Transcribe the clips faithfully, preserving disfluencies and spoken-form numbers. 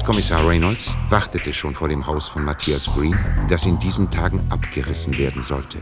Kommissar Reynolds wartete schon vor dem Haus von Matthias Green, das in diesen Tagen abgerissen werden sollte.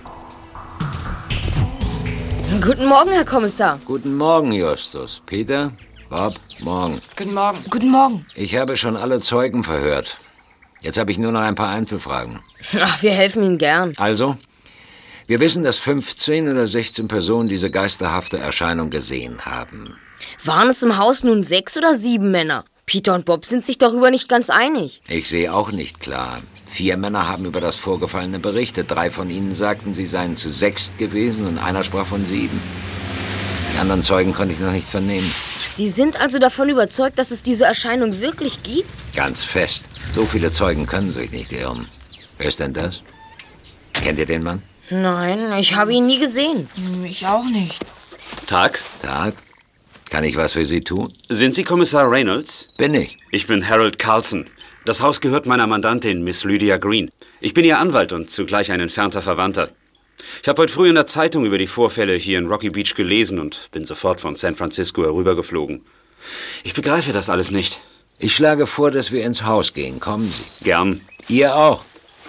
Guten Morgen, Herr Kommissar. Guten Morgen, Justus. Peter, Bob, morgen. Guten Morgen. Guten Morgen. Ich habe schon alle Zeugen verhört. Jetzt habe ich nur noch ein paar Einzelfragen. Ach, wir helfen Ihnen gern. Also, wir wissen, dass fünfzehn oder sechzehn Personen diese geisterhafte Erscheinung gesehen haben. Waren es im Haus nun sechs oder sieben Männer? Peter und Bob sind sich darüber nicht ganz einig. Ich sehe auch nicht klar. Vier Männer haben über das Vorgefallene berichtet. Drei von ihnen sagten, sie seien zu sechst gewesen und einer sprach von sieben. Die anderen Zeugen konnte ich noch nicht vernehmen. Sie sind also davon überzeugt, dass es diese Erscheinung wirklich gibt? Ganz fest. So viele Zeugen können sich nicht irren. Wer ist denn das? Kennt ihr den Mann? Nein, ich habe ihn nie gesehen. Ich auch nicht. Tag. Tag. Kann ich was für Sie tun? Sind Sie Kommissar Reynolds? Bin ich. Ich bin Harold Carlson. Das Haus gehört meiner Mandantin, Miss Lydia Green. Ich bin ihr Anwalt und zugleich ein entfernter Verwandter. Ich habe heute früh in der Zeitung über die Vorfälle hier in Rocky Beach gelesen und bin sofort von San Francisco herübergeflogen. Ich begreife das alles nicht. Ich schlage vor, dass wir ins Haus gehen. Kommen Sie. Gern. Ihr auch.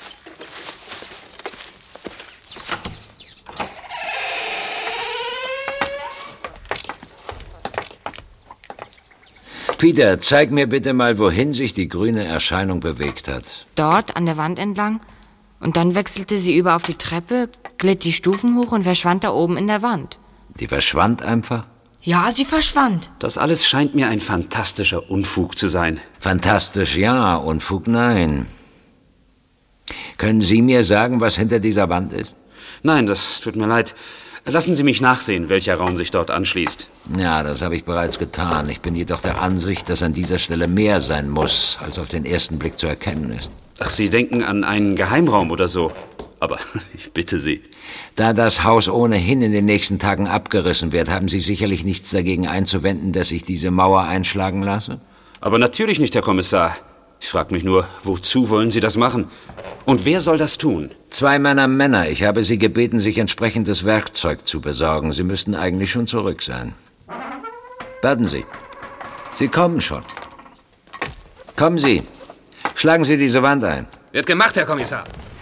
Peter, zeig mir bitte mal, wohin sich die grüne Erscheinung bewegt hat. Dort, an der Wand entlang. Und dann wechselte sie über auf die Treppe, glitt die Stufen hoch und verschwand da oben in der Wand. Die verschwand einfach? Ja, sie verschwand. Das alles scheint mir ein fantastischer Unfug zu sein. Fantastisch ja, Unfug nein. Können Sie mir sagen, was hinter dieser Wand ist? Nein, das tut mir leid. Lassen Sie mich nachsehen, welcher Raum sich dort anschließt. Ja, das habe ich bereits getan. Ich bin jedoch der Ansicht, dass an dieser Stelle mehr sein muss, als auf den ersten Blick zu erkennen ist. Ach, Sie denken an einen Geheimraum oder so. Aber ich bitte Sie. Da das Haus ohnehin in den nächsten Tagen abgerissen wird, haben Sie sicherlich nichts dagegen einzuwenden, dass ich diese Mauer einschlagen lasse? Aber natürlich nicht, Herr Kommissar. Ich frage mich nur, wozu wollen Sie das machen? Und wer soll das tun? Zwei meiner Männer. Ich habe sie gebeten, sich entsprechendes Werkzeug zu besorgen. Sie müssten eigentlich schon zurück sein. Warten Sie. Sie kommen schon. Kommen Sie. Schlagen Sie diese Wand ein. Wird gemacht, Herr Kommissar.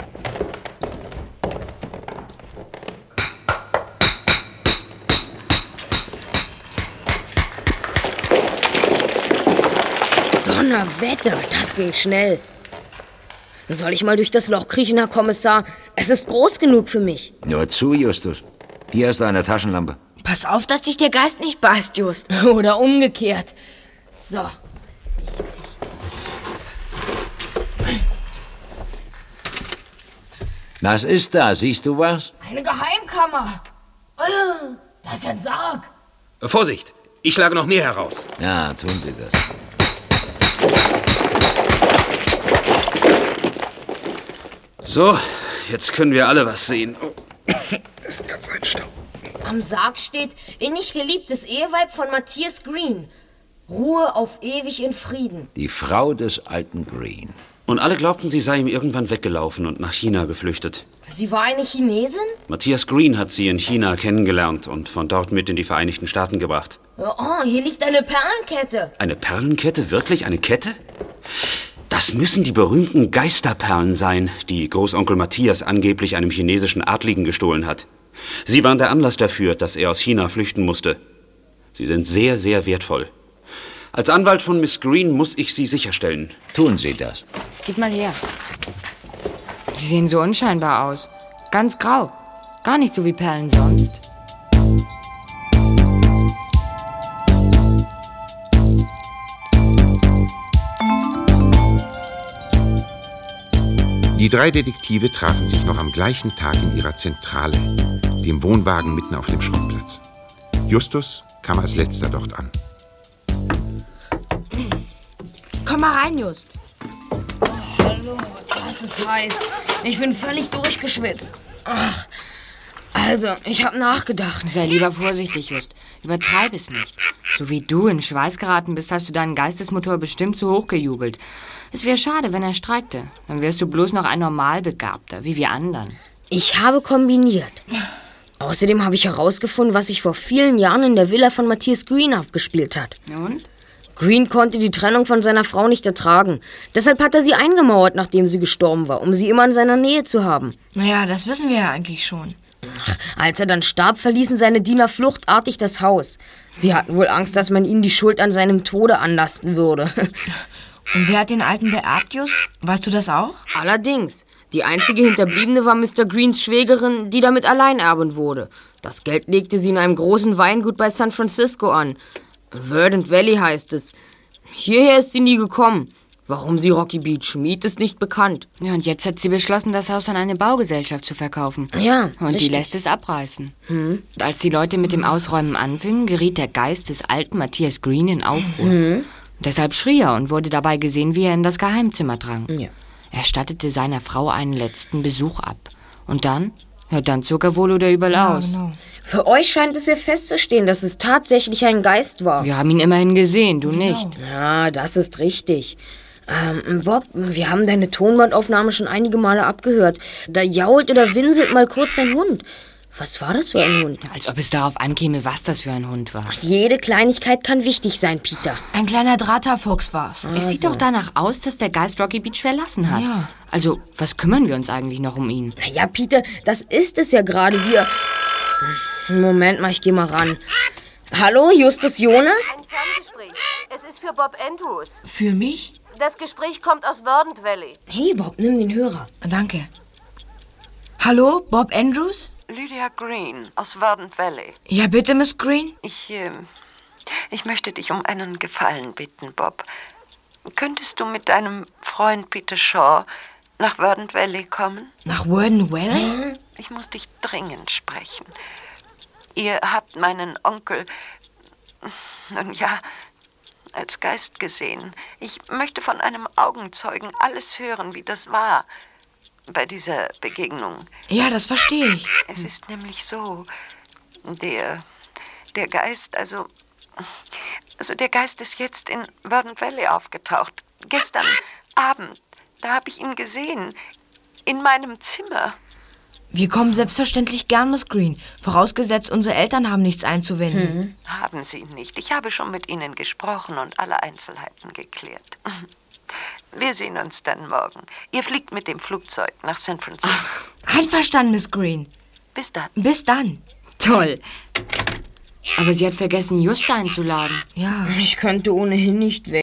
Donnerwetter, das ging schnell. Soll ich mal durch das Loch kriechen, Herr Kommissar? Es ist groß genug für mich. Nur zu, Justus. Hier ist eine Taschenlampe. Pass auf, dass dich der Geist nicht beißt, Just. Oder umgekehrt. So. Was ist da? Siehst du was? Eine Geheimkammer. Oh, das ist ein Sarg. Vorsicht, ich schlage noch mehr heraus. Ja, tun Sie das. So, jetzt können wir alle was sehen. Oh, das ist das ein Staub. Am Sarg steht, innig geliebtes Eheweib von Matthias Green. Ruhe auf ewig in Frieden. Die Frau des alten Green. Und alle glaubten, sie sei ihm irgendwann weggelaufen und nach China geflüchtet. Sie war eine Chinesin? Matthias Green hat sie in China kennengelernt und von dort mit in die Vereinigten Staaten gebracht. Oh, hier liegt eine Perlenkette. Eine Perlenkette? Wirklich? Eine Kette? Das müssen die berühmten Geisterperlen sein, die Großonkel Matthias angeblich einem chinesischen Adligen gestohlen hat. Sie waren der Anlass dafür, dass er aus China flüchten musste. Sie sind sehr, sehr wertvoll. Als Anwalt von Miss Green muss ich sie sicherstellen. Tun Sie das. Gib mal her. Sie sehen so unscheinbar aus. Ganz grau. Gar nicht so wie Perlen sonst. Die drei Detektive trafen sich noch am gleichen Tag in ihrer Zentrale, dem Wohnwagen mitten auf dem Schrottplatz. Justus kam als letzter dort an. Komm mal rein, Just. Oh, hallo, das ist heiß. Ich bin völlig durchgeschwitzt. Ach, also, ich habe nachgedacht. Sei lieber vorsichtig, Just. Übertreib es nicht. So wie du in Schweiß geraten bist, hast du deinen Geistesmotor bestimmt zu hoch gejubelt. Es wäre schade, wenn er streikte. Dann wärst du bloß noch ein Normalbegabter, wie wir anderen. Ich habe kombiniert. Außerdem habe ich herausgefunden, was sich vor vielen Jahren in der Villa von Matthias Green abgespielt hat. Und? Green konnte die Trennung von seiner Frau nicht ertragen. Deshalb hat er sie eingemauert, nachdem sie gestorben war, um sie immer in seiner Nähe zu haben. Naja, das wissen wir ja eigentlich schon. Ach, als er dann starb, verließen seine Diener fluchtartig das Haus. Sie hatten wohl Angst, dass man ihnen die Schuld an seinem Tode anlasten würde. Und wer hat den Alten beerbt, Just? Weißt du das auch? Allerdings. Die einzige Hinterbliebene war Mister Greens Schwägerin, die damit Alleinerbin wurde. Das Geld legte sie in einem großen Weingut bei San Francisco an. Verdant Valley heißt es. Hierher ist sie nie gekommen. Warum sie Rocky Beach miet, ist nicht bekannt. Ja, und jetzt hat sie beschlossen, das Haus an eine Baugesellschaft zu verkaufen. Ja, Und richtig. die lässt es abreißen. Hm. Und als die Leute mit dem Ausräumen anfingen, geriet der Geist des alten Matthias Green in Aufruhr. Hm. Deshalb schrie er und wurde dabei gesehen, wie er in das Geheimzimmer drang. Ja. Er stattete seiner Frau einen letzten Besuch ab. Und dann? Ja, dann zog er wohl oder übel aus. Genau. Für euch scheint es ja festzustehen, dass es tatsächlich ein Geist war. Wir haben ihn immerhin gesehen, du nicht. Ja, das ist richtig. Ähm, Bob, wir haben deine Tonbandaufnahme schon einige Male abgehört. Da jault oder winselt mal kurz dein Hund. Was war das für ein Hund? Als ob es darauf ankäme, was das für ein Hund war. Jede Kleinigkeit kann wichtig sein, Peter. Ein kleiner Drahterfuchs war's. Es sieht doch danach aus, dass der Geist Rocky Beach verlassen hat. Ja. Also, was kümmern wir uns eigentlich noch um ihn? Na ja, Peter, das ist es ja gerade. Wir... Moment mal, ich geh mal ran. Hallo, Justus Jonas? Ein Ferngespräch. Es ist für Bob Andrews. Für mich? Das Gespräch kommt aus Verdant Valley. Hey, Bob, nimm den Hörer. Danke. Hallo, Bob Andrews? Lydia Green aus Verdant Valley. Ja, bitte, Miss Green? Ich, äh, ich möchte dich um einen Gefallen bitten, Bob. Könntest du mit deinem Freund Peter Shaw nach Verdant Valley kommen? Nach Verdant Valley? Ich muss dich dringend sprechen. Ihr habt meinen Onkel, nun ja, als Geist gesehen. Ich möchte von einem Augenzeugen alles hören, wie das war bei dieser Begegnung. Ja, das verstehe ich. Es ist nämlich so, der, der Geist, also, also der Geist ist jetzt in Verdant Valley aufgetaucht. Gestern Abend, da habe ich ihn gesehen, in meinem Zimmer. Wir kommen selbstverständlich gern, Miss Green. Vorausgesetzt, unsere Eltern haben nichts einzuwenden. Mhm. Haben sie nicht. Ich habe schon mit ihnen gesprochen und alle Einzelheiten geklärt. Wir sehen uns dann morgen. Ihr fliegt mit dem Flugzeug nach San Francisco. Ach, einverstanden, Miss Green. Bis dann. Bis dann. Toll. Aber sie hat vergessen, Just einzuladen. Ja. Ich könnte ohnehin nicht weg.